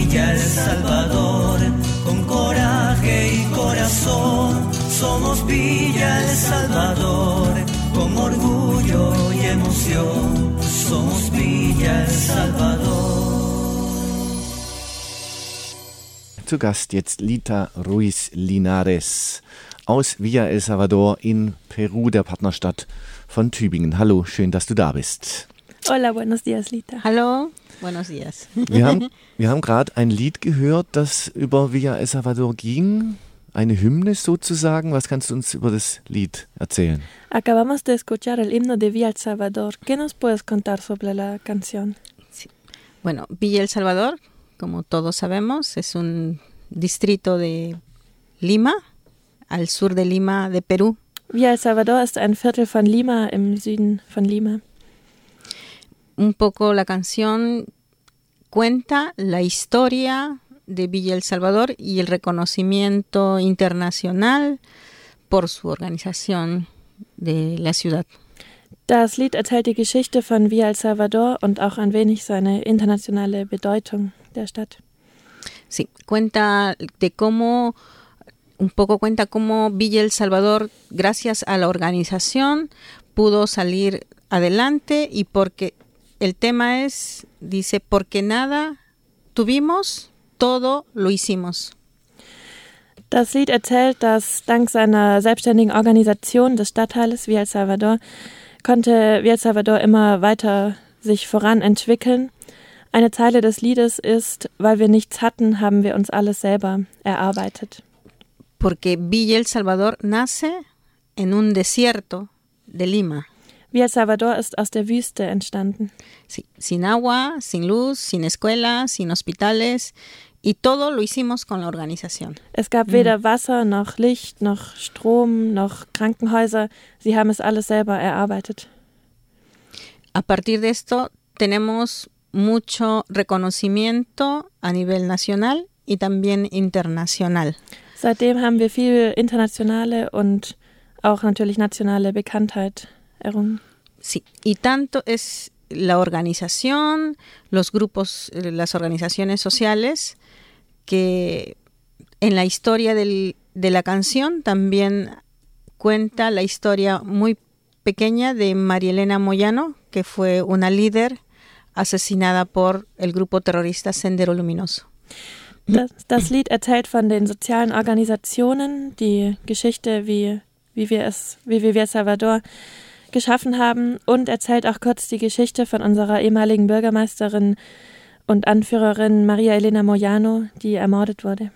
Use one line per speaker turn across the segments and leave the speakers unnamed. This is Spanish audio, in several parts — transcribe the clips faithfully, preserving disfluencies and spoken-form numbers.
Villa El Salvador, con coraje y corazón. Somos Villa El Salvador, con orgullo y emoción. Somos Villa El Salvador.
Zu Gast jetzt Lita Ruiz Linares aus Villa El Salvador in Peru, der Partnerstadt von Tübingen. Hallo, schön, dass du da bist.
Hola, buenos días, Lita.
Hallo, buenos días.
Wir haben, wir haben gerade ein Lied gehört, das über Villa El Salvador ging. Eine Hymne sozusagen. Was kannst du uns über das Lied erzählen?
Acabamos de escuchar el himno de Villa El Salvador. ¿Qué nos puedes contar sobre la canción?
Sí. Bueno, Villa El Salvador, como todos sabemos, es un distrito de Lima, al sur de Lima, de Perú.
Villa El Salvador ist ein Viertel von Lima, im Süden von Lima.
Un poco la canción cuenta la historia de Villa El Salvador y el reconocimiento internacional por su organización de la ciudad.
Das Lied erzählt die Geschichte von Villa El Salvador und auch ein wenig seine internationale Bedeutung der Stadt.
Sí, cuenta de cómo, un poco cuenta cómo Villa El Salvador, gracias a la organización, pudo salir adelante y porque el tema es, dice, porque nada tuvimos, todo lo hicimos.
Das Lied erzählt, dass dank seiner selbstständigen Organisation des Stadtteiles Villa El Salvador konnte Villa El Salvador immer weiter sich voran entwickeln. Eine Zeile des Liedes ist, weil wir nichts hatten, haben wir uns alles selber erarbeitet.
Porque Villa El Salvador nace en un desierto de Lima.
Villa El Salvador ist aus der Wüste entstanden.
Sí, sin agua, sin luz, sin escuela, sin hospitales y todo lo hicimos con la organización.
Es gab weder Wasser, noch Licht, noch Strom, noch Krankenhäuser. Sie haben es alles selber erarbeitet.
A partir de esto tenemos mucho reconocimiento a nivel nacional y también internacional.
Seitdem haben wir viel internationale und auch natürlich nationale Bekanntheit errungen.
Sí, y tanto es la organización, los grupos, las organizaciones sociales, que en la historia del, de la canción también cuenta la historia muy pequeña de María Elena Moyano, que fue una líder asesinada por el grupo terrorista Sendero Luminoso.
Das, das Lied erzählt von den sozialen Organisationen, die Geschichte, wie, wie wir es, wie wir El Salvador geschaffen haben, und erzählt auch kurz die Geschichte von unserer ehemaligen Bürgermeisterin und Anführerin María Elena Moyano, die ermordet wurde.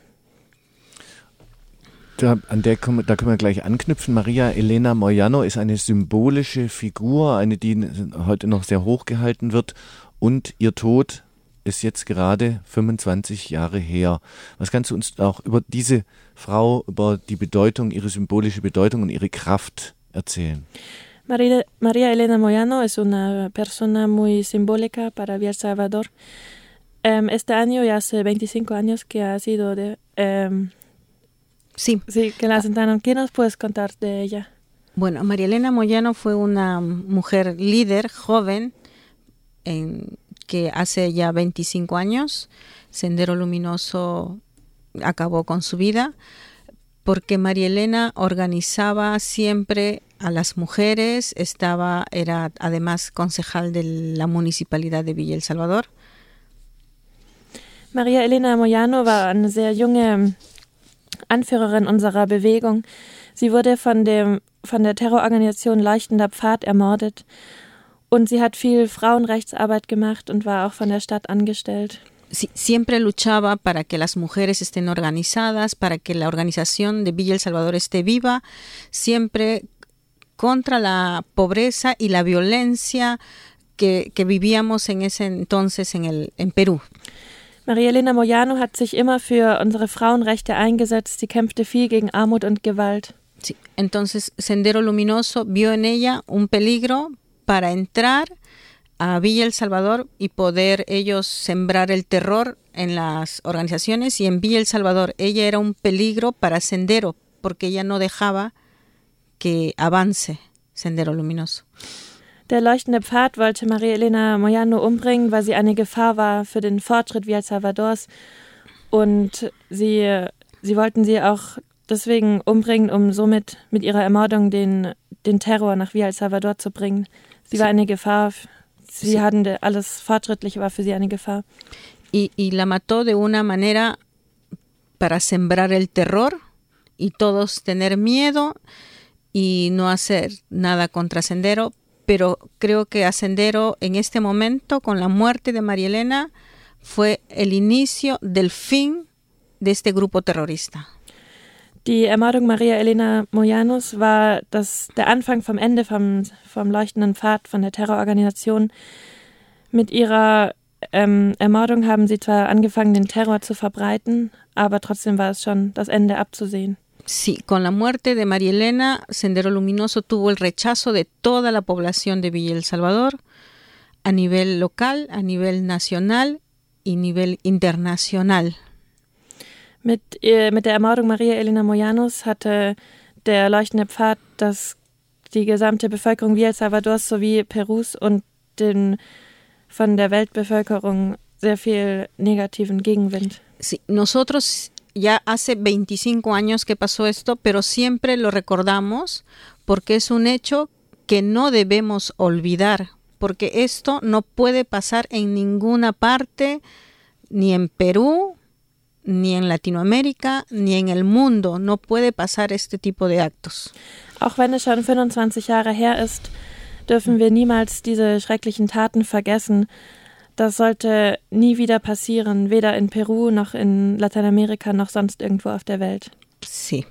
Da, an der können, da können wir gleich anknüpfen. María Elena Moyano ist eine symbolische Figur, eine, die heute noch sehr hoch gehalten wird, und ihr Tod ist jetzt gerade fünfundzwanzig Jahre her. Was kannst du uns auch über diese Frau, über die Bedeutung, ihre symbolische Bedeutung und ihre Kraft erzählen?
María, María Elena Moyano es una persona muy simbólica para Villa El Salvador. Um, este año ya hace veinticinco años que ha sido de... Um,
sí.
Sí, que la asesinaron. ¿Qué nos puedes contar de ella?
Bueno, María Elena Moyano fue una mujer líder, joven, en, que hace ya veinticinco años, Sendero Luminoso acabó con su vida, porque María Elena organizaba siempre a las mujeres, estaba, era además concejal de la Municipalidad de Villa El Salvador.
María Elena Moyano war eine sehr junge Anführerin unserer Bewegung. Sie wurde von, dem, von der Terrororganisation Leuchtender Pfad ermordet. Und sie hat viel Frauenrechtsarbeit gemacht und war auch von der Stadt angestellt.
Sí, siempre luchaba para que las mujeres estén organizadas, para que la organización de Villa El Salvador esté viva, siempre contra la pobreza y la violencia que, que vivíamos en ese entonces en, el, en Perú.
María Elena Moyano hat sich immer für unsere Frauenrechte eingesetzt. Sie kämpfte viel gegen Armut und Gewalt.
Sí, entonces Sendero Luminoso vio en ella un peligro para entrar a Villa El Salvador y poder ellos sembrar el terror en las organizaciones, y en Villa El Salvador ella era un peligro para Sendero porque ella no dejaba que avance Sendero Luminoso.
Der leuchtende Pfad wollte María Elena Moyano umbringen, weil sie eine Gefahr war für den Fortschritt Villa El Salvadors. Und sie, sie wollten sie auch deswegen umbringen, um somit mit ihrer Ermordung den, den Terror nach Villa El Salvador zu bringen. Sie sí. war eine Gefahr. Sie sí. hatten alles Fortschrittliche, war für sie eine Gefahr.
Y, y la mató de una manera para sembrar el terror y todos tener miedo y no hacer nada contra Sendero. Pero creo que a Sendero en este momento, con la muerte de María Elena, fue el inicio del fin de este grupo terrorista.
Die Ermordung María Elena Moyanos war das, der Anfang vom Ende vom, vom leuchtenden Pfad, von der Terrororganisation. Mit ihrer ähm, Ermordung haben sie zwar angefangen, den Terror zu verbreiten, aber trotzdem war es schon das Ende abzusehen.
Sí, con la muerte de María Elena, Sendero Luminoso tuvo el rechazo de toda la población de Villa El Salvador, a nivel local, a nivel nacional y nivel internacional.
Mit, äh, mit der Ermordung María Elena Moyanos hatte der leuchtende Pfad das, die gesamte Bevölkerung Villa El Salvadors sowie Perus und den, von der Weltbevölkerung sehr viel negativen Gegenwind.
Sí, nosotros ya hace veinticinco años que pasó esto, pero siempre lo recordamos porque es un hecho que no debemos olvidar, porque esto no puede pasar en ninguna parte, ni en Perú, ni en Latinoamérica, ni en el mundo. No puede pasar este tipo de actos.
Auch wenn es schon fünfundzwanzig Jahre her ist, dürfen wir niemals diese schrecklichen Taten vergessen. Das sollte nie wieder passieren, weder in Peru noch in Lateinamerika noch sonst irgendwo auf der Welt.
Sí.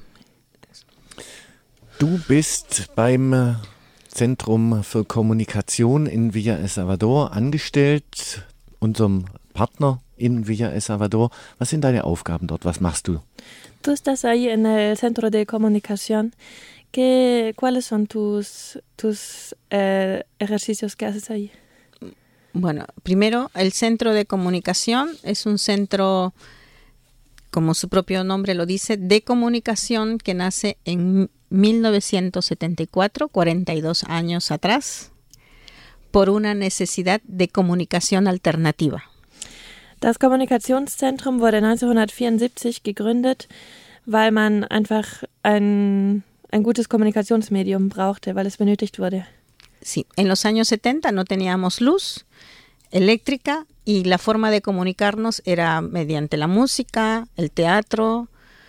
Du bist beim Zentrum für Kommunikation in Villa El Salvador angestellt, unserem Partner in Villa El Salvador. Was sind deine Aufgaben dort? Was machst du?
Tú estás ahí en el Centro de Comunicación. ¿Qué, ¿Cuáles son tus, tus eh, ejercicios que haces ahí?
Bueno, primero, el Centro de Comunicación es un centro, como su propio nombre lo dice, de comunicación que nace en mil novecientos setenta y cuatro, cuarenta y dos años atrás, por una necesidad de comunicación alternativa.
Das Kommunikationszentrum wurde neunzehnhundertvierundsiebzig gegründet, weil man einfach ein, ein gutes Kommunikationsmedium brauchte, weil es benötigt wurde.
Sí, en los años setenta no teníamos luz eléctrica y la forma de comunicarnos era mediante la música, el teatro,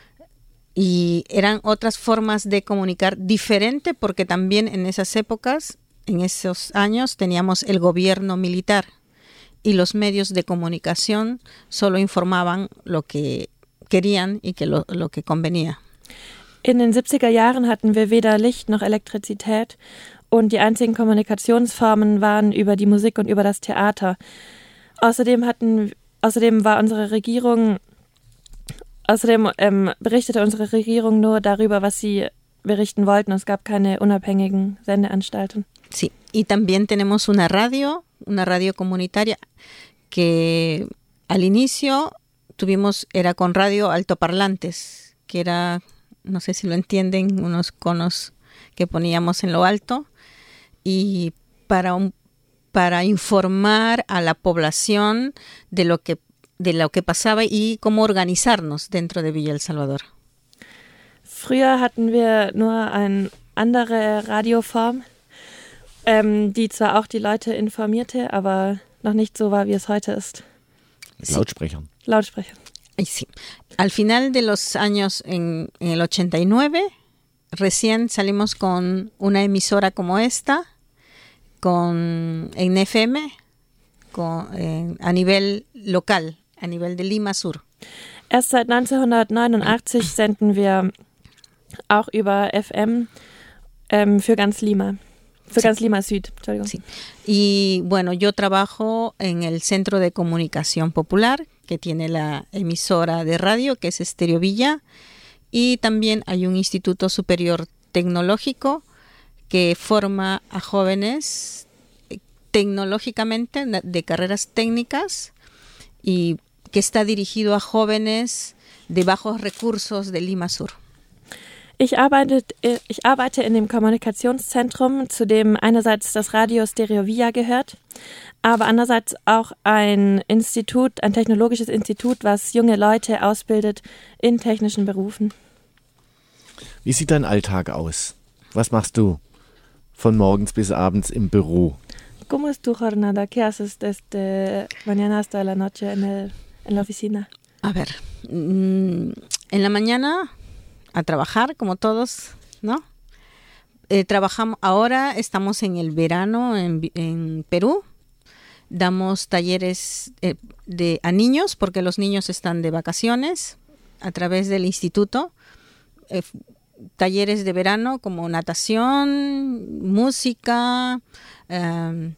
y eran otras formas de comunicar diferente porque también en esas épocas, en esos años, teníamos el gobierno militar y los medios de comunicación solo informaban lo que querían y que lo, lo que convenía.
In den siebziger Jahren hatten wir weder Licht noch Elektrizität. Und die einzigen Kommunikationsformen waren über die Musik und über das Theater. Außerdem hatten, außerdem war unsere Regierung, außerdem ähm, berichtete unsere Regierung nur darüber, was sie berichten wollten. Es gab keine unabhängigen Sendeanstalten.
Sí, y también tenemos una radio, una radio comunitaria que al inicio tuvimos, era con radio altoparlantes, que era, no sé si lo entienden, unos conos que poníamos en lo alto. Y para un, para informar a la población de lo que de lo que pasaba y cómo organizarnos dentro de Villa El Salvador.
Früher hatten wir nur eine andere Radioform, ähm, die zwar auch die Leute informierte, aber noch nicht so war, wie es heute ist.
Lautsprechern.
Lautsprechern.
Sí. Al final de los años, en, en el ochenta y nueve, recién salimos con una emisora como esta, con en F M, con, eh, a nivel local, a nivel de Lima Sur.
Erst seit neunzehnhundertneunundachtzig senden wir auch über F M ähm, für ganz Lima, für sí. ganz Lima Süd. Entschuldigung.
Sí. Y bueno, yo trabajo en el Centro de Comunicación Popular, que tiene la emisora de radio, que es Estéreo Villa. Y también hay un instituto superior tecnológico que forma a jóvenes tecnológicamente de carreras técnicas y que está dirigido a jóvenes de bajos recursos de Lima Sur.
Ich arbeite, ich arbeite in dem Kommunikationszentrum, zu dem einerseits das Radio Stereo Villa gehört, aber andererseits auch ein Institut, ein technologisches Institut, was junge Leute ausbildet in technischen Berufen.
Wie sieht dein Alltag aus? Was machst du von morgens bis abends im Büro?
¿Cómo es tu jornada? ¿Qué haces desde mañana hasta la noche en, el, en la oficina?
A ver, en la mañana a trabajar como todos, ¿no? Eh, trabajamos, ahora estamos en el verano en, en Perú. Damos talleres eh, de, a niños porque los niños están de vacaciones a través del instituto. Eh, talleres de verano como natación, música, eh,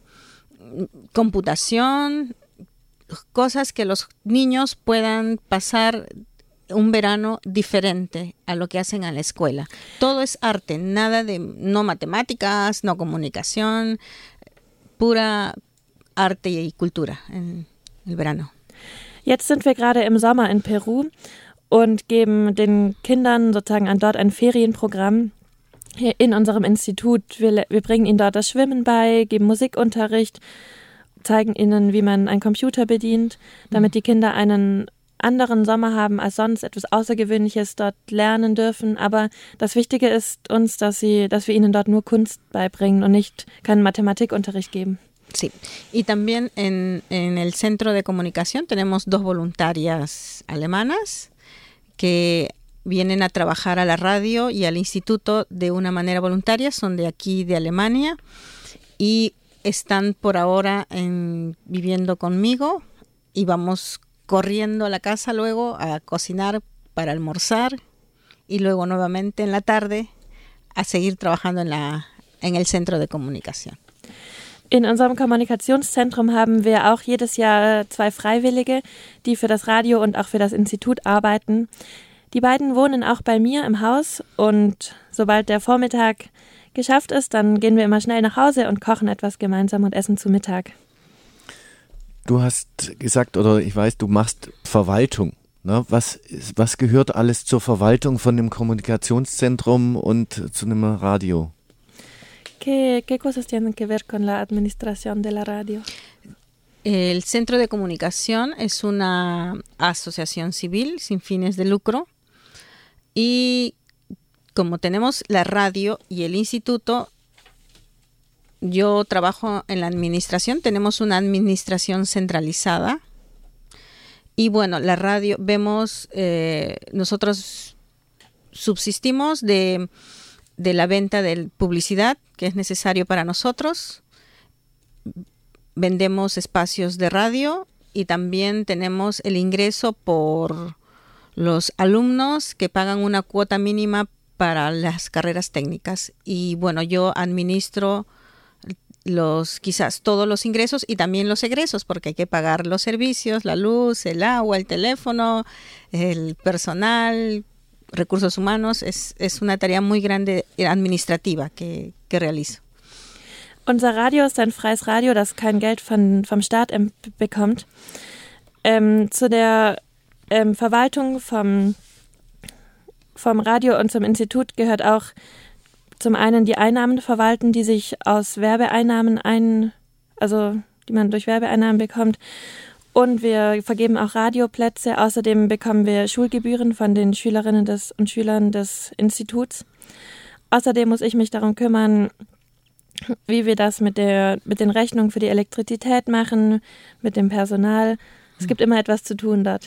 computación, cosas que los niños puedan pasar un verano diferente a lo que hacen en la escuela. Todo es arte, nada de, no matemáticas, no comunicación, pura Arte y Kultur in el Verano.
Jetzt sind wir gerade im Sommer in Peru und geben den Kindern sozusagen an dort ein Ferienprogramm hier in unserem Institut. Wir, wir bringen ihnen dort das Schwimmen bei, geben Musikunterricht, zeigen ihnen, wie man einen Computer bedient, damit die Kinder einen anderen Sommer haben als sonst, etwas Außergewöhnliches dort lernen dürfen. Aber das Wichtige ist uns, dass sie, dass wir ihnen dort nur Kunst beibringen und nicht keinen Mathematikunterricht geben.
Sí, y también en, en el Centro de Comunicación tenemos dos voluntarias alemanas que vienen a trabajar a la radio y al instituto de una manera voluntaria, son de aquí de Alemania y están por ahora en, viviendo conmigo y vamos corriendo a la casa luego a cocinar para almorzar y luego nuevamente en la tarde a seguir trabajando en, la, en el Centro de Comunicación.
In unserem Kommunikationszentrum haben wir auch jedes Jahr zwei Freiwillige, die für das Radio und auch für das Institut arbeiten. Die beiden wohnen auch bei mir im Haus und sobald der Vormittag geschafft ist, dann gehen wir immer schnell nach Hause und kochen etwas gemeinsam und essen zu Mittag.
Du hast gesagt, oder ich weiß, du machst Verwaltung. Ne? Was, was gehört alles zur Verwaltung von dem Kommunikationszentrum und zu einem Radio?
¿Qué, qué cosas tienen que ver con la administración de la radio?
El Centro de Comunicación es una asociación civil sin fines de lucro y como tenemos la radio y el instituto, yo trabajo en la administración, tenemos una administración centralizada y bueno, la radio, vemos, eh, nosotros subsistimos de, de la venta de publicidad que es necesario para nosotros, vendemos espacios de radio y también tenemos el ingreso por los alumnos que pagan una cuota mínima para las carreras técnicas y bueno, yo administro los quizás todos los ingresos y también los egresos porque hay que pagar los servicios, la luz, el agua, el teléfono, el personal, recursos humanos. Es, es una tarea muy grande administrativa que, que realizo.
Unser Radio ist ein freies Radio, das kein Geld von, vom Staat ähm, bekommt. Ähm, zu der ähm, Verwaltung vom, vom Radio und zum Institut gehört auch zum einen die Einnahmen verwalten, die sich aus Werbeeinnahmen ein, also die man durch Werbeeinnahmen bekommt. Und wir vergeben auch Radioplätze. Außerdem bekommen wir Schulgebühren von den Schülerinnen des, und Schülern des Instituts. Außerdem muss ich mich darum kümmern, wie wir das mit der mit den Rechnungen für die Elektrizität machen, mit dem Personal. Es gibt immer etwas zu tun dort.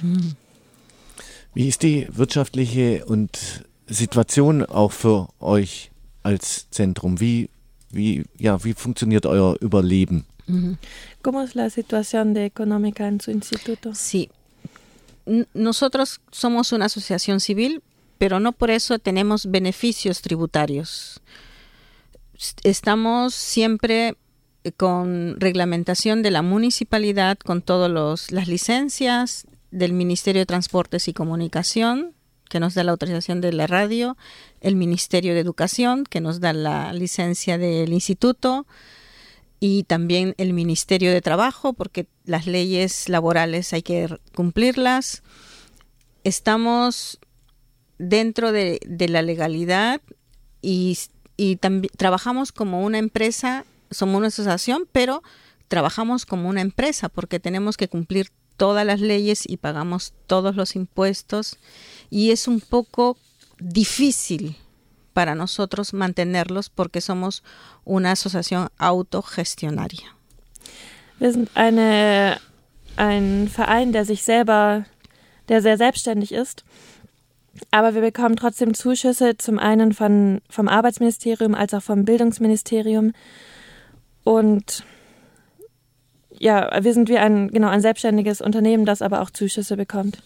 Wie ist die wirtschaftliche und Situation auch für euch als Zentrum? Wie, wie, ja, wie funktioniert euer Überleben?
¿Cómo es la situación de económica en su instituto?
Sí, nosotros somos una asociación civil, pero no por eso tenemos beneficios tributarios. Estamos siempre con reglamentación de la municipalidad, con todas las licencias del Ministerio de Transportes y Comunicación, que nos da la autorización de la radio, el Ministerio de Educación, que nos da la licencia del instituto, y también el Ministerio de Trabajo, porque las leyes laborales hay que cumplirlas. Estamos dentro de, de la legalidad y, y también trabajamos como una empresa, somos una asociación, pero trabajamos como una empresa porque tenemos que cumplir todas las leyes y pagamos todos los impuestos y es un poco difícil para nosotros mantenerlos porque somos una asociación autogestionaria.
Wir sind eine, ein Verein, der sich selber, der sehr selbstständig ist, aber wir bekommen trotzdem Zuschüsse, zum einen von, vom Arbeitsministerium als auch vom Bildungsministerium und ja, wir sind wie ein, genau, ein selbstständiges Unternehmen, das aber auch Zuschüsse bekommt.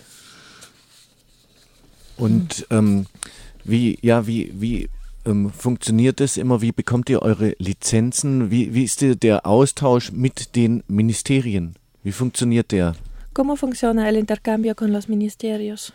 Und ähm, wie, ja, wie, wie ähm, funktioniert das immer? Wie bekommt ihr eure Lizenzen? Wie, wie ist der, der Austausch mit den Ministerien? Wie funktioniert der?
¿Cómo funciona el intercambio con los ministerios?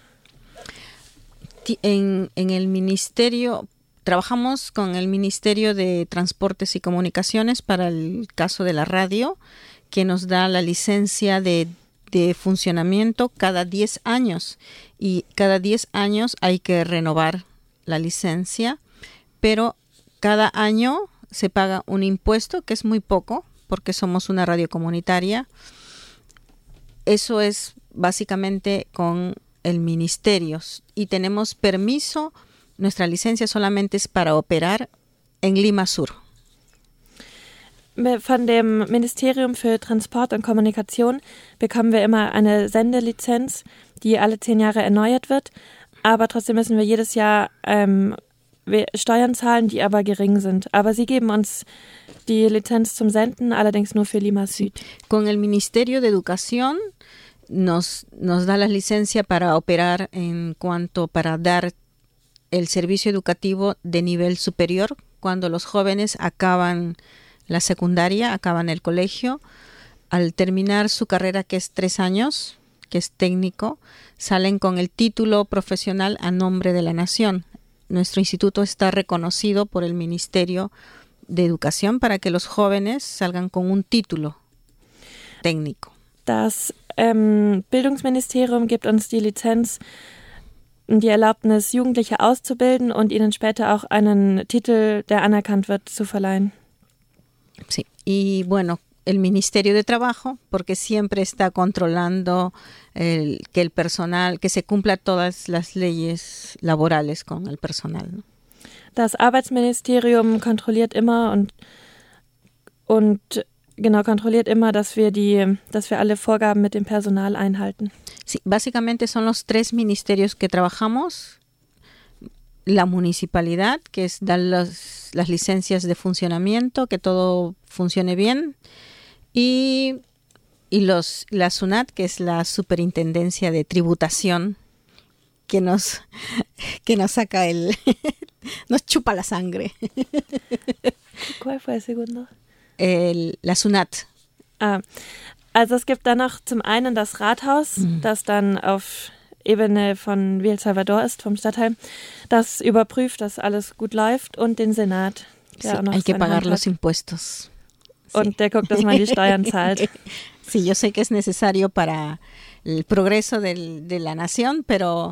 En, en el ministerio, trabajamos con el Ministerio de Transportes y Comunicaciones para el caso de la radio, que nos da la licencia de, de funcionamiento cada diez años. Y cada diez años hay que renovar la licencia, pero cada año se paga un impuesto, que es muy poco, porque somos una radio comunitaria. Eso es básicamente con el ministerio. Y tenemos permiso, nuestra licencia solamente es para operar en Lima Sur.
Von dem Ministerium für Transport und Kommunikation bekommen wir immer eine Sendelizenz, die alle zehn Jahre erneuert wird. Aber trotzdem müssen wir jedes Jahr ähm, Steuern zahlen, die aber gering sind. Aber sie geben uns die Lizenz zum Senden, allerdings nur für Lima Süd.
Con el Ministerio de Educación nos, nos da la licencia para operar en cuanto para dar el servicio educativo de nivel superior, cuando los jóvenes acaban la secundaria, acaban el colegio. Al terminar su carrera, que es tres años, que es técnico, salen con el título profesional a nombre de la nación. Nuestro instituto está reconocido por el Ministerio de Educación para que los jóvenes salgan con un título técnico.
Das ähm, Bildungsministerium gibt uns die Lizenz, die Erlaubnis, Jugendliche auszubilden und ihnen später auch einen Titel, der anerkannt wird, zu verleihen.
Sí, y bueno, el Ministerio de Trabajo, porque siempre está controlando el, que el personal, que se cumpla todas las leyes laborales con el personal, ¿no?
Das Arbeitsministerium kontrolliert immer und, und genau kontrolliert immer, dass wir die, dass wir alle Vorgaben mit dem Personal einhalten.
Sí, básicamente son los tres ministerios que trabajamos. La municipalidad, que es dar los, las licencias de funcionamiento, que todo funcione bien, y, y los, la SUNAT, que es la superintendencia de tributación, que nos, que nos saca el, nos chupa la sangre.
¿Cuál fue el segundo?
El, la SUNAT.
Ah, also es gibt dann noch zum einen das Rathaus, mhm. das dann auf Ebene von El Salvador ist, vom Stadtteil, das überprüft, dass alles gut läuft, und den Senat, der
sí,
auch noch
hay que
seine
pagar
Hand
los
hat.
impuestos.
Und sí. Der guckt, dass man die Steuern zahlt.
Sí, yo sé que es necesario para el progreso del, de la nación, pero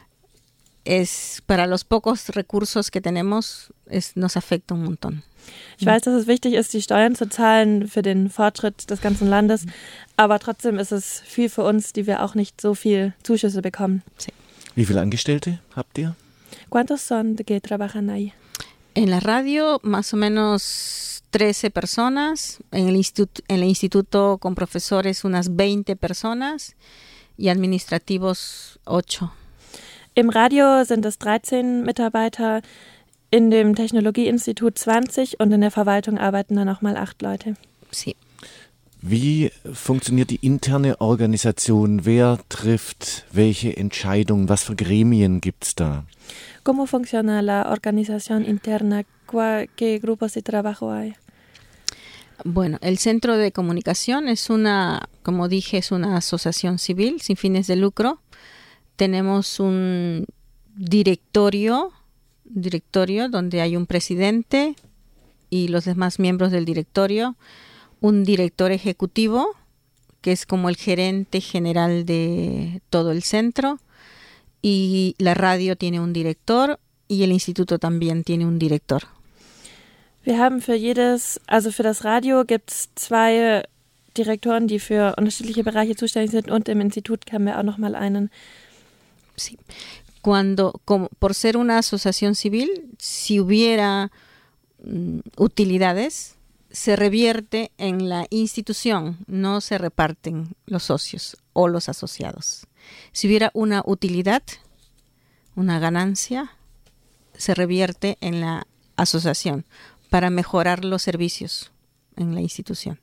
es para los pocos recursos que tenemos, es, nos afecta un montón.
Ich weiß, dass es wichtig ist, die Steuern zu zahlen für den Fortschritt des ganzen Landes, aber trotzdem ist es viel für uns, die wir auch nicht so viel Zuschüsse bekommen.
Wie viele Angestellte habt ihr?
¿Cuántos son de que trabajan ahí?
En la radio, más o menos trece personas. En el, instituto, en el instituto con profesores, unas veinte personas. Y administrativos, ocho.
Im Radio sind es dreizehn Mitarbeiter, in dem Technologieinstitut zwanzig und in der Verwaltung arbeiten dann nochmal acht Leute.
Sí.
Wie funktioniert die interne Organisation? Wer trifft welche Entscheidungen? Was für Gremien gibt es da?
¿Cómo funciona la organización interna? ¿Qué grupos de trabajo hay?
Bueno, el Centro de Comunicación es una, como dije, es una asociación civil sin fines de lucro. Tenemos un directorio, directorio donde hay un presidente y los demás miembros del directorio, un director ejecutivo, que es como el gerente general de todo el centro, y la radio tiene un director y el instituto también tiene un director.
Wir haben für jedes, also für das Radio gibt es zwei Direktoren, die für unterschiedliche Bereiche zuständig sind, und im Institut haben wir auch noch mal einen.
Sí. Cuando, como, por ser una asociación civil, si hubiera mm, utilidades, se revierte en la institución, no se reparten los socios o los asociados. Si hubiera una utilidad, una ganancia, se revierte en la asociación para mejorar los servicios en la institución.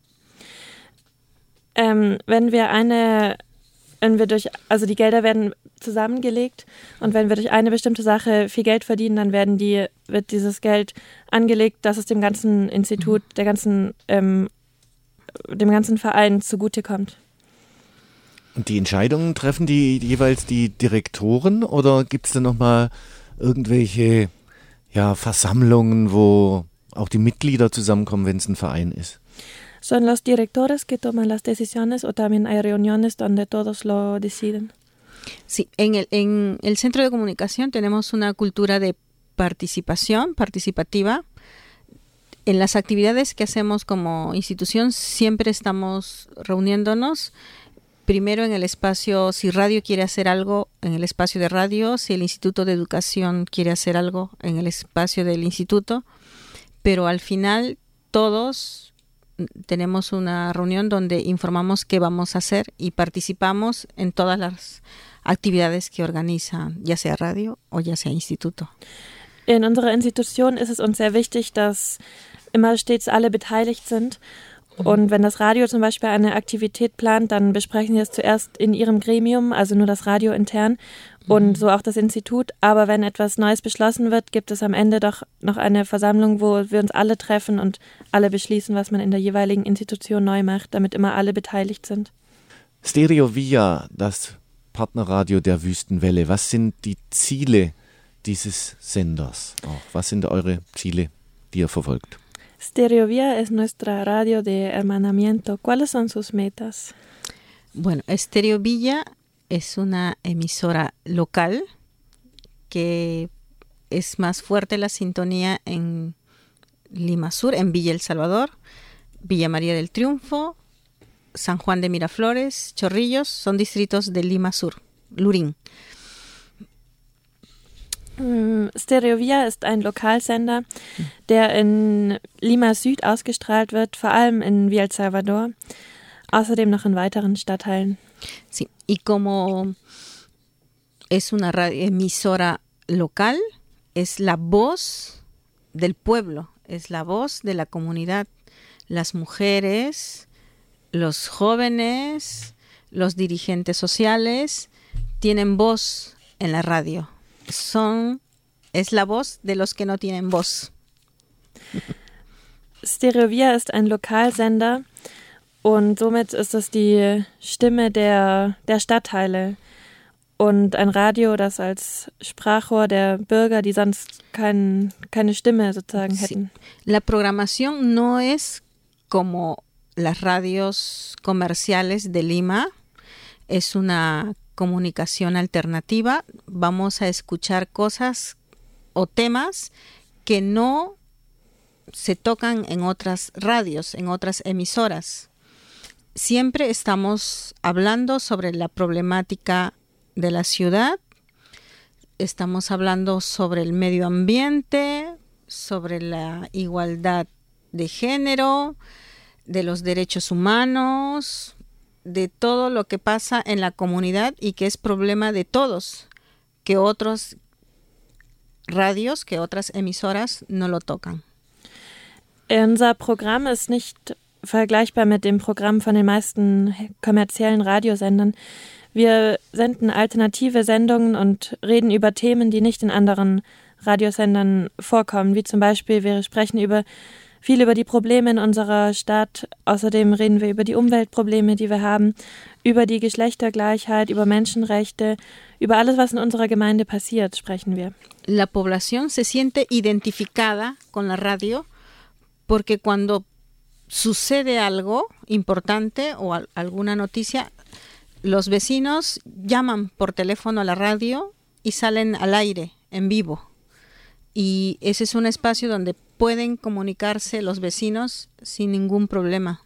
Ähm, wenn wir eine, wenn wir durch, also die Gelder werden zusammengelegt, und wenn wir durch eine bestimmte Sache viel Geld verdienen, dann werden die, wird dieses Geld angelegt, dass es dem ganzen Institut, der ganzen, ähm, dem ganzen Verein zugutekommt.
Und die Entscheidungen treffen die jeweils die Direktoren, oder gibt es da nochmal irgendwelche ja, Versammlungen, wo auch die Mitglieder zusammenkommen, wenn es ein Verein ist?
Son los directores que toman las decisiones, o también hay reuniones donde todos lo deciden.
Sí, en el, en el Centro de Comunicación tenemos una cultura de participación, participativa. En las actividades que hacemos como institución siempre estamos reuniéndonos. Primero en el espacio, si radio quiere hacer algo, en el espacio de radio, si el Instituto de Educación quiere hacer algo, en el espacio del instituto. Pero al final todos tenemos una reunión donde informamos qué vamos a hacer y participamos en todas las actividades que organizan, ya sea radio o ya sea instituto.
In unserer Institution ist es uns sehr wichtig, dass immer stets alle beteiligt sind. Und wenn das Radio zum Beispiel eine Aktivität plant, dann besprechen sie es zuerst in ihrem Gremium, also nur das Radio intern, und so auch das Institut. Aber wenn etwas Neues beschlossen wird, gibt es am Ende doch noch eine Versammlung, wo wir uns alle treffen und alle beschließen, was man in der jeweiligen Institution neu macht, damit immer alle beteiligt sind.
Stereo Villa, das Partnerradio der Wüstenwelle. Was sind die Ziele dieses Senders? Auch was sind eure Ziele, die ihr verfolgt?
Stereo Villa es nuestra radio de hermanamiento. ¿Cuáles son sus metas?
Bueno, Stereo Villa es una emisora local que es más fuerte la sintonía en Lima Sur, en Villa El Salvador, Villa María del Triunfo, San Juan de Miraflores, Chorrillos, son distritos de Lima Sur, Lurín.
Stereo Villa ist ein Lokalsender, der in Lima Süd ausgestrahlt wird, vor allem in Villa El Salvador, außerdem noch in weiteren Stadtteilen.
Sí, y como es una radio, emisora local, es la voz del pueblo, es la voz de la comunidad, las mujeres, los jóvenes, los dirigentes sociales tienen voz en la radio. Son, es la voz de los que no tienen voz.
Stereo Villa ist ein Lokalsender und somit ist es die Stimme der, der Stadtteile und ein Radio, das als Sprachrohr der Bürger, die sonst kein, keine Stimme sozusagen hätten.
Sí. La programación no es como las radios comerciales de Lima, es una comunicación alternativa. Vamos a escuchar cosas o temas que no se tocan en otras radios, en otras emisoras. Siempre estamos hablando sobre la problemática de la ciudad, estamos hablando sobre el medio ambiente, sobre la igualdad de género, de los derechos humanos, de todo lo que pasa en la comunidad y que es problema de todos, que otros radios, que otras emisoras no lo tocan.
Unser Programm ist nicht vergleichbar mit dem Programm von den meisten kommerziellen Radiosendern. Wir senden alternative Sendungen und reden über Themen, die nicht in anderen Radiosendern vorkommen, wie zum Beispiel wir sprechen über viel über die Probleme in unserer Stadt. Außerdem reden wir über die Umweltprobleme, die wir haben, über die Geschlechtergleichheit, über Menschenrechte, über alles, was in unserer Gemeinde passiert, sprechen wir.
La población se siente identificada con la radio porque cuando sucede algo importante o a- alguna noticia, los vecinos llaman por teléfono a la radio y salen al aire, en vivo. Y ese es un espacio donde pueden comunicarse los vecinos sin ningún problema.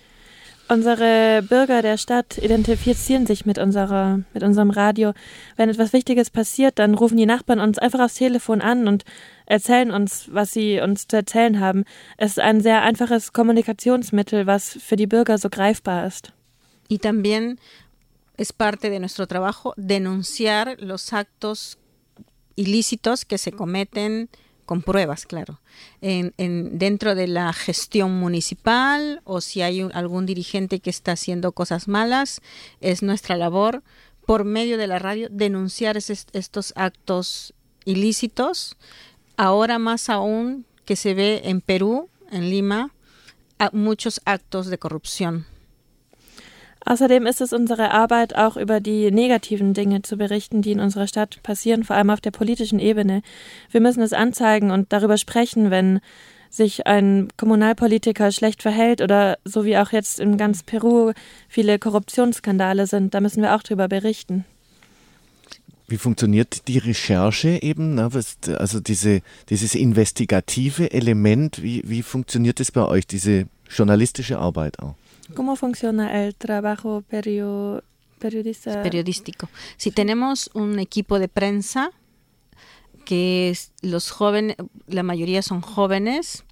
Unsere Bürger der Stadt identifizieren sich mit, unserer, mit unserem Radio. Wenn etwas Wichtiges passiert, dann rufen die Nachbarn uns einfach aufs Telefon an und erzählen uns, was sie uns zu erzählen haben. Es ist ein sehr einfaches Kommunikationsmittel, was für die Bürger so greifbar ist.
Y también es parte de nuestro trabajo denunciar los actos ilícitos que se cometen con pruebas, claro, en, en, dentro de la gestión municipal o si hay un, algún dirigente que está haciendo cosas malas, es nuestra labor por medio de la radio denunciar es, estos actos ilícitos. Ahora más aún que se ve en Perú, en Lima, muchos actos de corrupción.
Außerdem ist es unsere Arbeit, auch über die negativen Dinge zu berichten, die in unserer Stadt passieren, vor allem auf der politischen Ebene. Wir müssen es anzeigen und darüber sprechen, wenn sich ein Kommunalpolitiker schlecht verhält oder so wie auch jetzt in ganz Peru viele Korruptionsskandale sind. Da müssen wir auch drüber berichten.
Wie funktioniert die Recherche eben? Also diese, dieses investigative Element, wie, wie funktioniert es bei euch, diese journalistische Arbeit auch?
¿Cómo funciona el trabajo perio, periodista?
periodístico? Si tenemos un equipo de prensa, que es los jóvenes, la mayoría son jóvenes,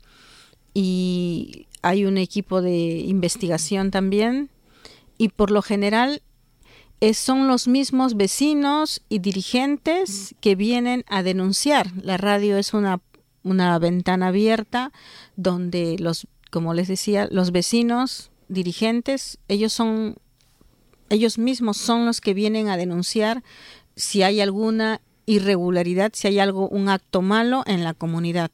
y hay un equipo de investigación también, y por lo general es, son los mismos vecinos y dirigentes que vienen a denunciar. La radio es una, una ventana abierta donde los, como les decía, los vecinos dirigentes, ellos son, ellos mismos son los que vienen a denunciar si hay alguna irregularidad, si hay algo, un acto malo en la comunidad.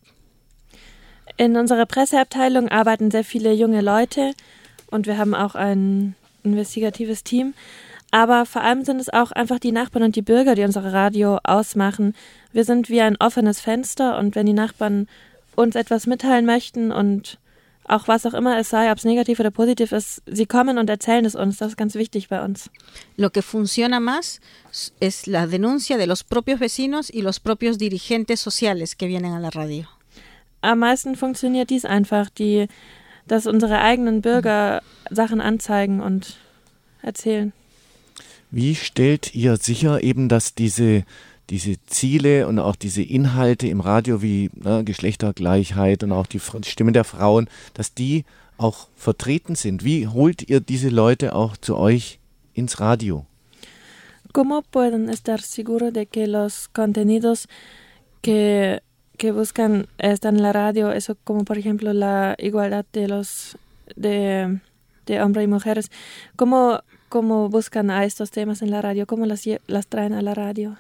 In unserer Presseabteilung arbeiten sehr viele junge Leute und wir haben auch ein investigatives Team. Aber vor allem sind es auch einfach die Nachbarn und die Bürger, die unser Radio ausmachen. Wir sind wie ein offenes Fenster und wenn die Nachbarn uns etwas mitteilen möchten und auch was auch immer es sei, ob es negativ oder positiv ist, sie kommen und erzählen es uns. Das ist ganz wichtig bei uns.
Lo que funciona más es la denuncia de los propios vecinos y los propios dirigentes sociales que vienen a la radio.
Am meisten funktioniert dies einfach, die, dass unsere eigenen Bürger Sachen anzeigen und erzählen.
Wie stellt ihr sicher eben, dass diese diese Ziele und auch diese Inhalte im Radio wie ne, Geschlechtergleichheit und auch die Stimme der Frauen, dass die auch vertreten sind? Wie holt ihr diese Leute auch zu euch ins Radio?
¿Cómo pueden estar seguros de que los contenidos que, que buscan están en la radio, eso como por ejemplo la igualdad de los de, de hombres y mujeres, ¿cómo, cómo buscan a estos temas en la radio? ¿Cómo las, las traen a la radio?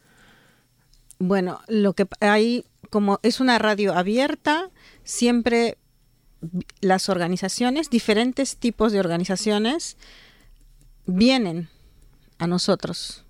Bueno, lo que hay, como es una radio abierta, siempre las organizaciones, diferentes tipos de organizaciones, vienen a nosotros.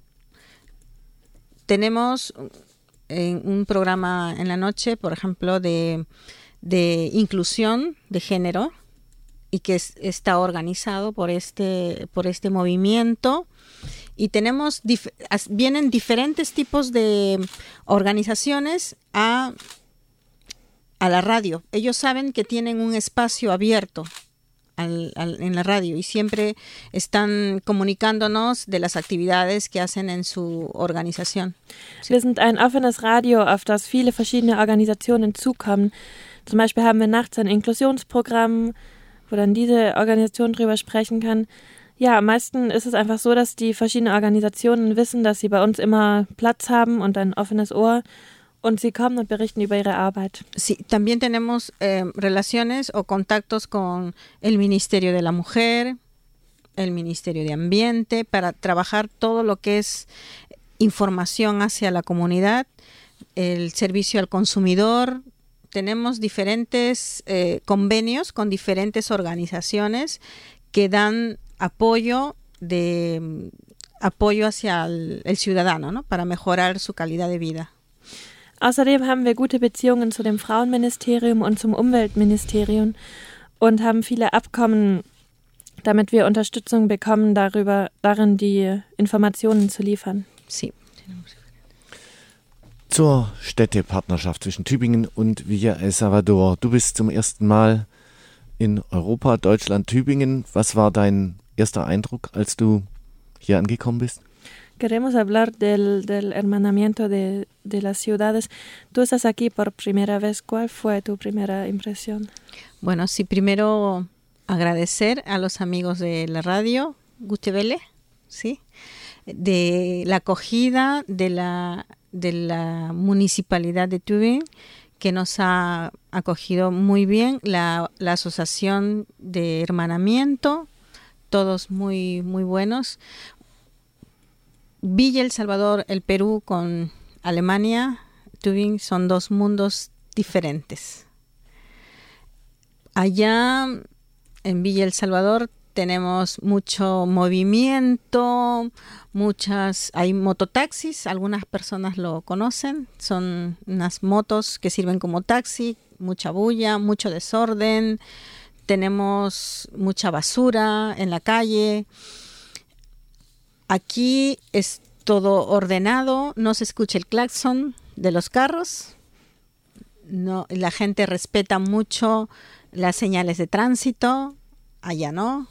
Tenemos en un programa en la noche, por ejemplo, de, de inclusión de género, y que es, está organizado por este, por este movimiento. Y tenemos, dif- vienen diferentes tipos de organizaciones a, a la radio. Ellos saben que tienen un espacio abierto al, al, en la radio y siempre están comunicándonos de las actividades que hacen en su organización.
Wir sind ein offenes Radio, auf das viele verschiedene Organisationen zukommen. Zum Beispiel haben wir nachts ein Inklusionsprogramm, wo dann diese Organisation drüber sprechen kann. Ja, am meisten ist es einfach so, dass die verschiedenen Organisationen wissen, dass sie bei uns immer Platz haben und ein offenes Ohr und sie kommen und berichten über ihre Arbeit.
Sí, también tenemos eh, relaciones o contactos con el Ministerio de la Mujer, el Ministerio de Ambiente, para trabajar todo lo que es información hacia la comunidad, el servicio al consumidor. Tenemos diferentes eh, convenios con diferentes organizaciones que dan apoyo de apoyo hacia el, el ciudadano, ¿no? Para mejorar su calidad de vida.
Außerdem haben wir gute Beziehungen zu dem Frauenministerium und zum Umweltministerium und haben viele Abkommen, damit wir Unterstützung bekommen, darüber, darin die Informationen zu liefern.
Sí.
zur Städtepartnerschaft zwischen Tübingen und Villa El Salvador. Du bist zum ersten Mal in Europa, Deutschland, Tübingen. Was war dein erster Eindruck, als du hier angekommen bist?
Queremos hablar del, del hermanamiento de, de las ciudades. Tú estás aquí por primera vez. ¿Cuál fue tu primera impresión?
Bueno, sí, primero agradecer a los amigos de la radio, Gutevele, ¿sí? De la acogida de la, de la municipalidad de Tübingen, que nos ha acogido muy bien, la, la asociación de hermanamiento, todos muy, muy buenos. Villa El Salvador, el Perú con Alemania, Tübingen son dos mundos diferentes. Allá en Villa El Salvador tenemos mucho movimiento, muchas, hay mototaxis, algunas personas lo conocen, son unas motos que sirven como taxi, mucha bulla, mucho desorden, tenemos mucha basura en la calle. Aquí es todo ordenado, no se escucha el claxon de los carros, no, la gente respeta mucho las señales de tránsito, allá no.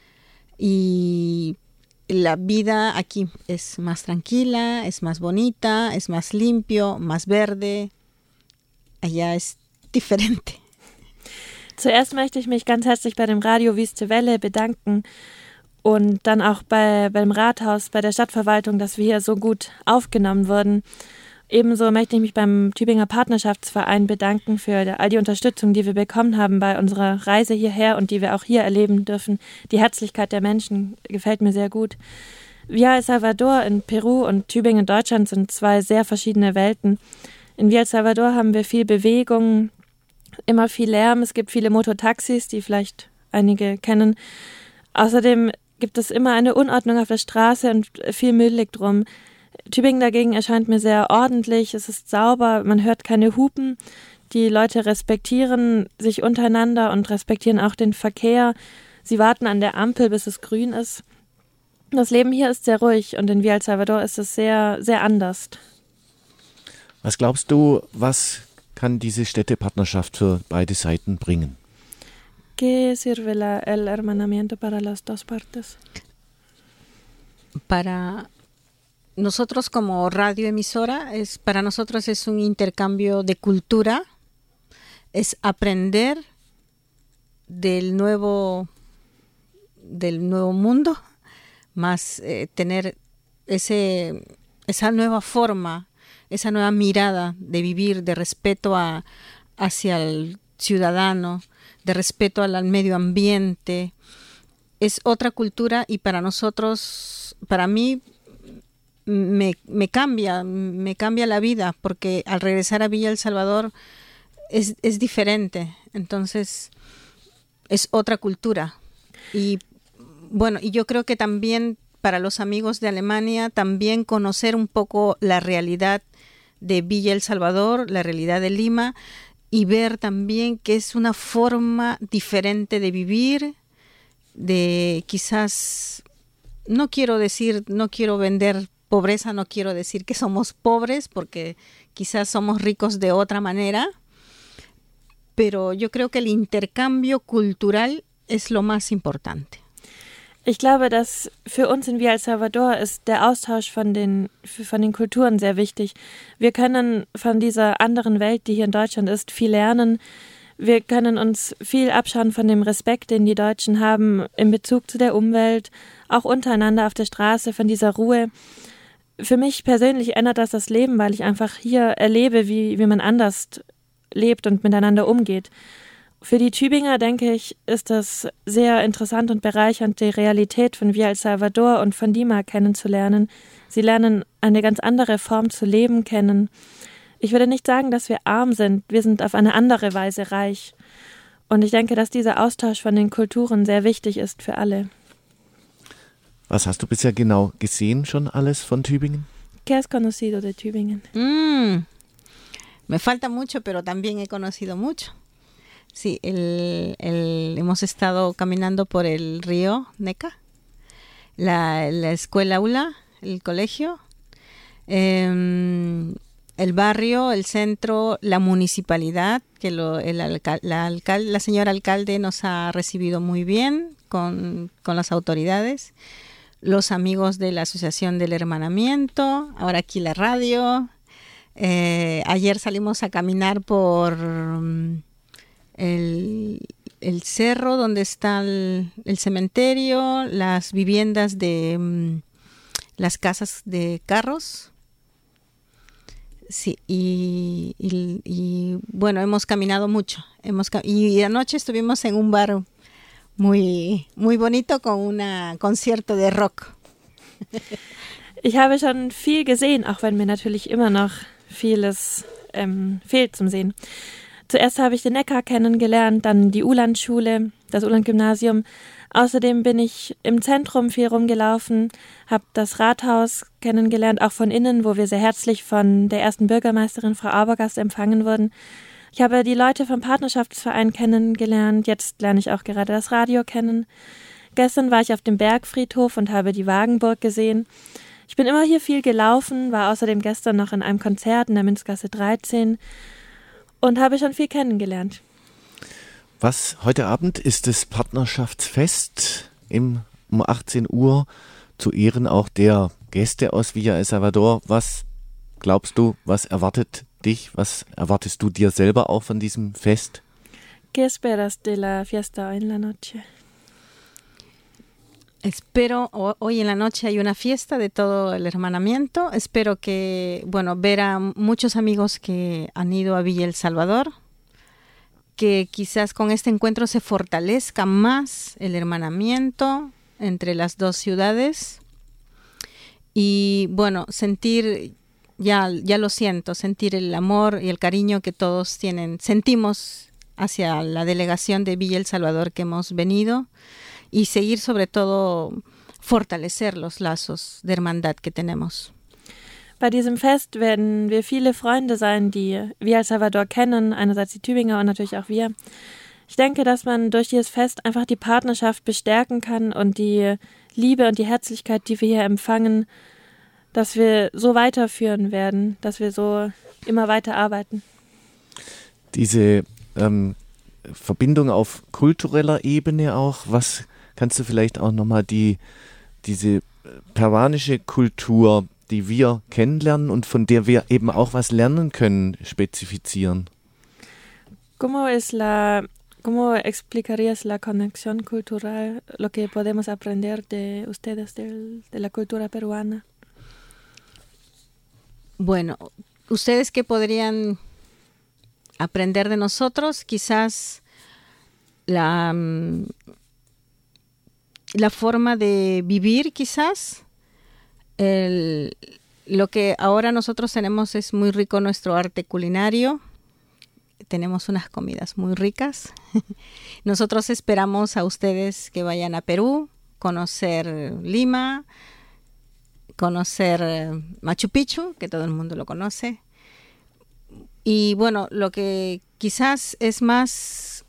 Y la vida aquí es más tranquila, es más bonita, es más limpio, más verde. Allá es diferente.
Zuerst möchte ich mich ganz herzlich bei dem Radio Wüste Welle bedanken und dann auch bei, beim Rathaus, bei der Stadtverwaltung, dass wir hier so gut aufgenommen wurden. Ebenso möchte ich mich beim Tübinger Partnerschaftsverein bedanken für all die Unterstützung, die wir bekommen haben bei unserer Reise hierher und die wir auch hier erleben dürfen. Die Herzlichkeit der Menschen gefällt mir sehr gut. Villa El Salvador in Peru und Tübingen in Deutschland sind zwei sehr verschiedene Welten. In Villa El Salvador haben wir viel Bewegung, immer viel Lärm. Es gibt viele Mototaxis, die vielleicht einige kennen. Außerdem gibt es immer eine Unordnung auf der Straße und viel Müll liegt rum. Tübingen dagegen erscheint mir sehr ordentlich, es ist sauber, man hört keine Hupen, die Leute respektieren sich untereinander und respektieren auch den Verkehr. Sie warten an der Ampel, bis es grün ist. Das Leben hier ist sehr ruhig und in Villa El Salvador ist es sehr, sehr anders.
Was glaubst du, was kann diese Städtepartnerschaft für beide Seiten bringen?
¿Qué sirve la, el hermanamiento para las dos partes?
Para nosotros como radioemisora, es, para nosotros es un intercambio de cultura, es aprender del nuevo, del nuevo mundo, más eh, tener ese, esa nueva forma, esa nueva mirada de vivir, de respeto a, hacia el ciudadano, de respeto al, al medio ambiente. Es otra cultura y para nosotros, para mí, Me, me cambia, me cambia la vida, porque al regresar a Villa El Salvador es, es diferente, entonces es otra cultura. Y bueno, y yo creo que también para los amigos de Alemania, también conocer un poco la realidad de Villa El Salvador, la realidad de Lima, y ver también que es una forma diferente de vivir, de quizás, no quiero decir, no quiero vender pobreza, no quiero decir que somos pobres, porque quizás somos ricos de otra manera, pero yo creo que el intercambio cultural es lo más importante.
Ich glaube, dass für uns in Villa El Salvador ist der Austausch von den, von den Kulturen sehr wichtig. Wir können von dieser anderen Welt, die hier in Deutschland ist, viel lernen. Wir können uns viel abschauen von dem Respekt, den die Deutschen haben in Bezug zu der Umwelt, auch untereinander auf der Straße, von dieser Ruhe. Für mich persönlich ändert das das Leben, weil ich einfach hier erlebe, wie, wie man anders lebt und miteinander umgeht. Für die Tübinger, denke ich, ist das sehr interessant und bereichernd, die Realität von Villa El Salvador und von Lima kennenzulernen. Sie lernen eine ganz andere Form zu leben kennen. Ich würde nicht sagen, dass wir arm sind, wir sind auf eine andere Weise reich. Und ich denke, dass dieser Austausch von den Kulturen sehr wichtig ist für alle.
Was hast du bisher genau gesehen schon alles von Tübingen?
¿Qué has conocido de Tübingen?
Mm, me falta mucho, pero también he conocido mucho. Sí, el, el, hemos estado caminando por el río Neca, la, la escuela aula, el colegio. Eh, el barrio, el centro, la municipalidad, que lo, el alcal, la, alcal, la señora alcalde nos ha recibido muy bien con, con las autoridades, los amigos de la Asociación del Hermanamiento, ahora aquí la radio. Eh, ayer salimos a caminar por um, el, el cerro donde está el, el cementerio, las viviendas de um, las casas de carros. Sí, y, y, y bueno, hemos caminado mucho. Hemos, y anoche estuvimos en un bar muy, muy bonito con un concierto de rock.
Ich habe schon viel gesehen, auch wenn mir natürlich immer noch vieles ähm, fehlt zum Sehen. Zuerst habe ich den Neckar kennengelernt, dann die Uhlandschule, das Uhland-Gymnasium. Außerdem bin ich im Zentrum viel rumgelaufen, habe das Rathaus kennengelernt, auch von innen, wo wir sehr herzlich von der ersten Bürgermeisterin, Frau Aubergast, empfangen wurden. Ich habe die Leute vom Partnerschaftsverein kennengelernt, jetzt lerne ich auch gerade das Radio kennen. Gestern war ich auf dem Bergfriedhof und habe die Wagenburg gesehen. Ich bin immer hier viel gelaufen, war außerdem gestern noch in einem Konzert in der Münzgasse dreizehn und habe schon viel kennengelernt.
Was heute Abend ist das Partnerschaftsfest im, um achtzehn Uhr zu Ehren auch der Gäste aus Villa El Salvador. Was glaubst du, was erwartet dich, was erwartest du dir selber auch von diesem Fest?
¿Qué esperas de la fiesta en la noche?
Espero, hoy en la noche hay una fiesta de todo el hermanamiento. Espero que, bueno, ver a muchos amigos que han ido a Villa El Salvador, que quizás con este encuentro se fortalezca más el hermanamiento entre las dos ciudades y, bueno, sentir, ya, ya lo siento, sentir el amor y el cariño que todos tienen, sentimos hacia la delegación de Villa El Salvador que hemos venido y seguir sobre todo fortalecer los lazos de hermandad que tenemos.
Bei diesem Fest werden wir viele Freunde sein, die Villa El Salvador kennen, einerseits die Tübinger und natürlich auch wir. Ich denke, dass man durch dieses Fest einfach die Partnerschaft bestärken kann und die Liebe und die Herzlichkeit, die wir hier empfangen, dass wir so weiterführen werden, dass wir so immer weiter arbeiten.
Diese ähm, Verbindung auf kultureller Ebene auch, was kannst du vielleicht auch nochmal die, diese peruanische Kultur, die wir kennenlernen und von der wir eben auch was lernen können, spezifizieren?
¿Cómo es la, cómo explicarías la conexión cultural, lo que podemos aprender de ustedes, de, de la cultura peruana?
Bueno, ¿ustedes qué podrían aprender de nosotros? Quizás la, la forma de vivir, quizás. El, lo que ahora nosotros tenemos es muy rico nuestro arte culinario. Tenemos unas comidas muy ricas. Nosotros esperamos a ustedes que vayan a Perú, conocer Lima, conocer Machu Picchu, que todo el mundo lo conoce. Y bueno, lo que quizás es más,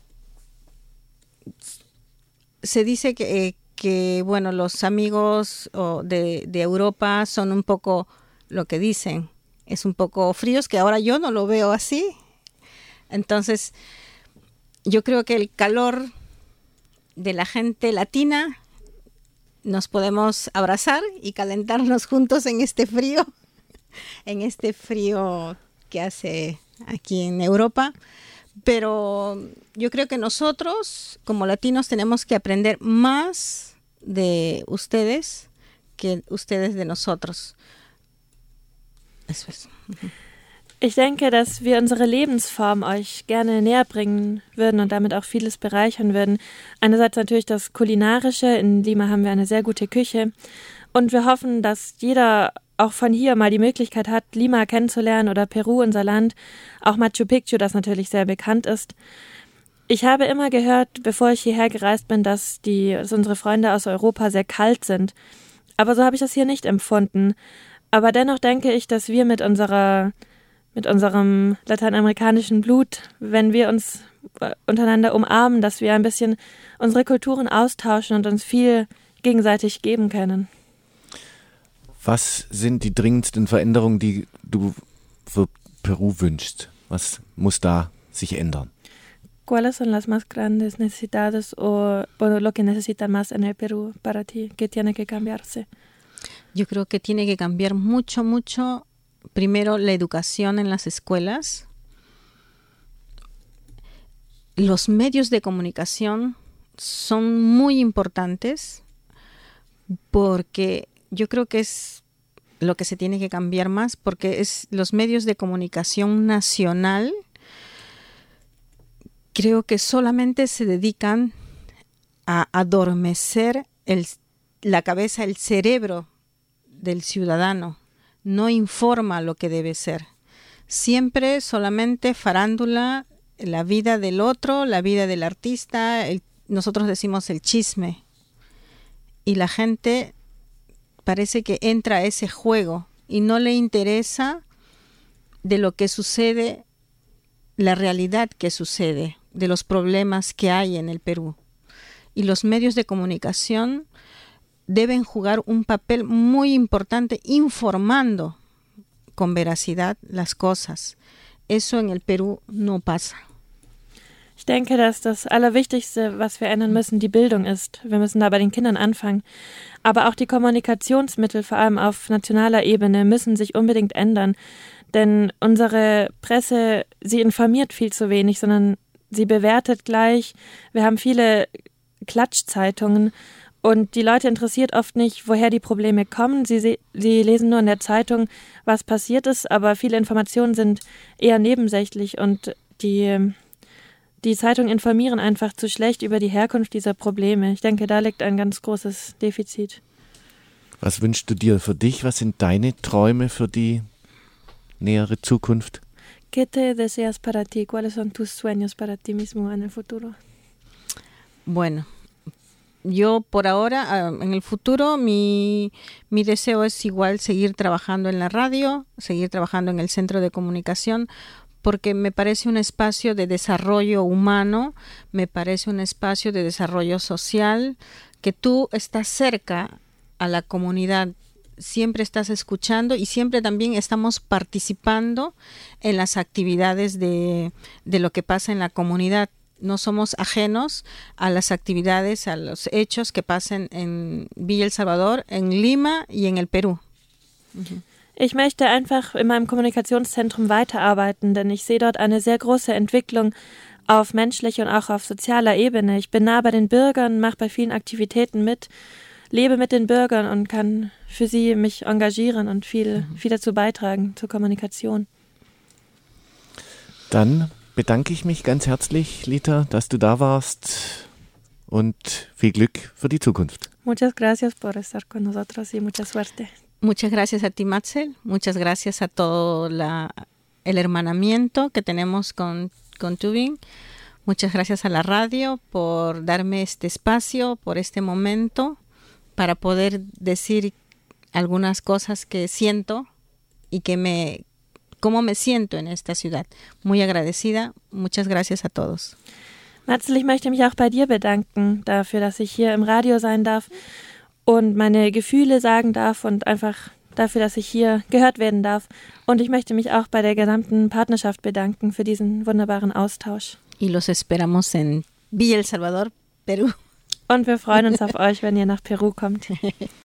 se dice que, eh, que bueno, los amigos oh, de, de Europa son un poco lo que dicen, es un poco fríos, que ahora yo no lo veo así. Entonces, yo creo que el calor de la gente latina, nos podemos abrazar y calentarnos juntos en este frío, en este frío que hace aquí en Europa. Pero yo creo que nosotros, como latinos, tenemos que aprender más de ustedes que ustedes de nosotros. Eso es.
Ich denke, dass wir unsere Lebensform euch gerne näher bringen würden und damit auch vieles bereichern würden. Einerseits natürlich das Kulinarische. In Lima haben wir eine sehr gute Küche. Und wir hoffen, dass jeder auch von hier mal die Möglichkeit hat, Lima kennenzulernen oder Peru, unser Land. Auch Machu Picchu, das natürlich sehr bekannt ist. Ich habe immer gehört, bevor ich hierher gereist bin, dass, die, dass unsere Freunde aus Europa sehr kalt sind. Aber so habe ich das hier nicht empfunden. Aber dennoch denke ich, dass wir mit unserer, mit unserem lateinamerikanischen Blut, wenn wir uns untereinander umarmen, dass wir ein bisschen unsere Kulturen austauschen und uns viel gegenseitig geben können.
Was sind die dringendsten Veränderungen, die du für Peru wünschst? Was muss da sich ändern?
¿Cuáles son las más grandes necesidades o bueno, lo que necesita más en el Perú para ti? ¿Qué tiene que cambiarse?
Yo creo que tiene que cambiar mucho, mucho, primero la educación en las escuelas. Los medios de comunicación son muy importantes porque yo creo que es lo que se tiene que cambiar más, porque es los medios de comunicación nacional creo que solamente se dedican a adormecer el, la cabeza, el cerebro del ciudadano, no informa lo que debe ser. Siempre solamente farándula, la vida del otro, la vida del artista, el, nosotros decimos el chisme. Y la gente parece que entra a ese juego y no le interesa de lo que sucede, la realidad que sucede, de los problemas que hay en el Perú. Y los medios de comunicación deben jugar un papel muy importante informando con veracidad las cosas. Eso en el Perú no pasa.
Ich denke, dass das Allerwichtigste, was wir ändern müssen, die Bildung ist. Wir müssen da bei den Kindern anfangen. Aber auch die Kommunikationsmittel, vor allem auf nationaler Ebene, müssen sich unbedingt ändern. Denn unsere Presse, sie informiert viel zu wenig, sondern sie bewertet gleich. Wir haben viele Klatschzeitungen und die Leute interessiert oft nicht, woher die Probleme kommen. Sie, sie lesen nur in der Zeitung, was passiert ist, aber viele Informationen sind eher nebensächlich und die... Die Zeitungen informieren einfach zu schlecht über die Herkunft dieser Probleme. Ich denke, da liegt ein ganz großes Defizit.
Was wünschst du dir für dich? Was sind deine Träume für die nähere Zukunft?
¿Qué te deseas para ti? ¿Cuáles son tus sueños para ti mismo en el futuro?
Bueno, yo por ahora, en el futuro, mi, mi deseo es igual seguir trabajando en la radio, seguir trabajando en el centro de comunicación, porque me parece un espacio de desarrollo humano, me parece un espacio de desarrollo social, que tú estás cerca a la comunidad, siempre estás escuchando y siempre también estamos participando en las actividades de, de lo que pasa en la comunidad. No somos ajenos a las actividades, a los hechos que pasan en Villa El Salvador, en Lima y en el Perú. Uh-huh.
Ich möchte einfach in meinem Kommunikationszentrum weiterarbeiten, denn ich sehe dort eine sehr große Entwicklung auf menschlicher und auch auf sozialer Ebene. Ich bin nah bei den Bürgern, mache bei vielen Aktivitäten mit, lebe mit den Bürgern und kann für sie mich engagieren und viel, viel dazu beitragen zur Kommunikation.
Dann bedanke ich mich ganz herzlich, Lita, dass du da warst und viel Glück für die Zukunft.
Muchas gracias por estar con nosotros y mucha suerte.
Muchas gracias a ti, Matzel. Muchas gracias a todo la, el hermanamiento que tenemos con, con Tubing. Muchas gracias a la radio por darme este espacio, por este momento, para poder decir algunas cosas que siento y que me, cómo me siento en esta ciudad. Muy agradecida. Muchas gracias a todos.
Matzel, ich möchte mich auch bei dir bedanken dafür, dass ich hier im Radio sein darf und meine Gefühle sagen darf und einfach dafür, dass ich hier gehört werden darf. Und ich möchte mich auch bei der gesamten Partnerschaft bedanken für diesen wunderbaren Austausch.
Y los esperamos en Villa El Salvador, Perú.
Und wir freuen uns auf euch, wenn ihr nach Peru kommt.